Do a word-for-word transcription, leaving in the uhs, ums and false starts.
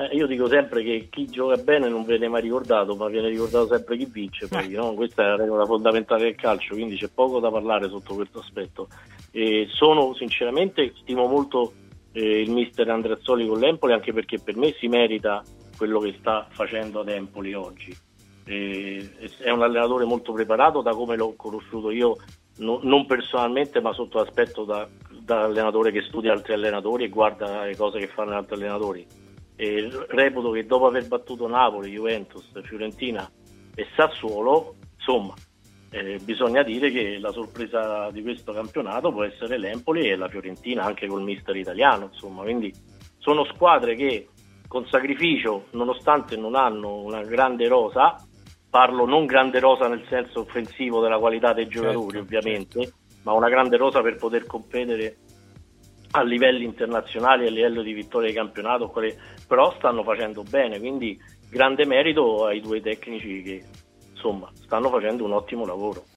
Eh, io dico sempre che chi gioca bene non viene mai ricordato, ma viene ricordato sempre chi vince. Poi, Eh. no? Questa è la regola fondamentale del calcio, quindi c'è poco da parlare sotto questo aspetto. E sono sinceramente, stimo molto eh, il mister Andreazzoli con l'Empoli, anche perché per me si merita quello che sta facendo ad Empoli oggi. E, è un allenatore molto preparato, da come l'ho conosciuto io, no, non personalmente, ma sotto l'aspetto da, da allenatore che studia altri allenatori e guarda le cose che fanno altri allenatori. E reputo che dopo aver battuto Napoli, Juventus, Fiorentina e Sassuolo, insomma, eh, bisogna dire che la sorpresa di questo campionato può essere l'Empoli e la Fiorentina, anche col mister italiano, insomma. Quindi sono squadre che con sacrificio, nonostante non hanno una grande rosa, parlo non grande rosa nel senso offensivo della qualità dei giocatori, Certo, ovviamente, certo. ma una grande rosa per poter competere a livelli internazionali, a livello di vittoria di campionato, però stanno facendo bene, quindi grande merito ai due tecnici che insomma stanno facendo un ottimo lavoro.